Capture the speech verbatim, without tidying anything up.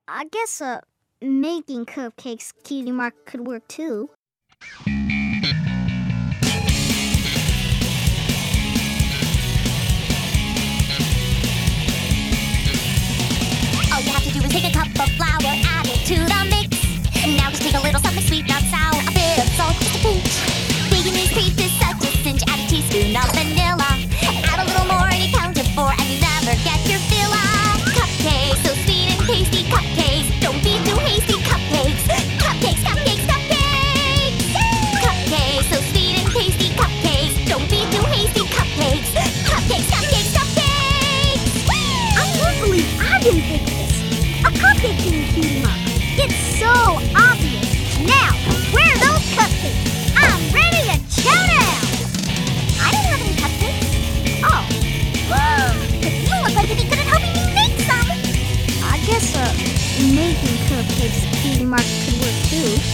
I guess uh, making cupcakes, Cutie Mark, could work too. All you have to do is take a cup of flour, add it to the mix. Now just take a little something sweet, not sour, a bit of salt, just a pinch. Baking these crepes is such a cinch. Add a teaspoon of vanilla. Add a little more and you count to four, and you never get your fill up. Cupcakes, so sweet and tasty cupcakes. Don't be too hasty, cupcakes. Cupcakes, cupcakes, cupcakes. Cupcakes, so sweet and tasty cupcakes. Don't be too hasty, cupcakes. Cupcakes, cupcakes, cupcakes. I can't believe I didn't think of this. A cupcake king, Cutie Mark. It's so obvious. Now, where are those cupcakes? I'm ready to chow down. I don't have any cupcakes. Oh, But you look like you'd be good at helping me make some. I guess uh, making cupcakes, Cutie Mark, could work too.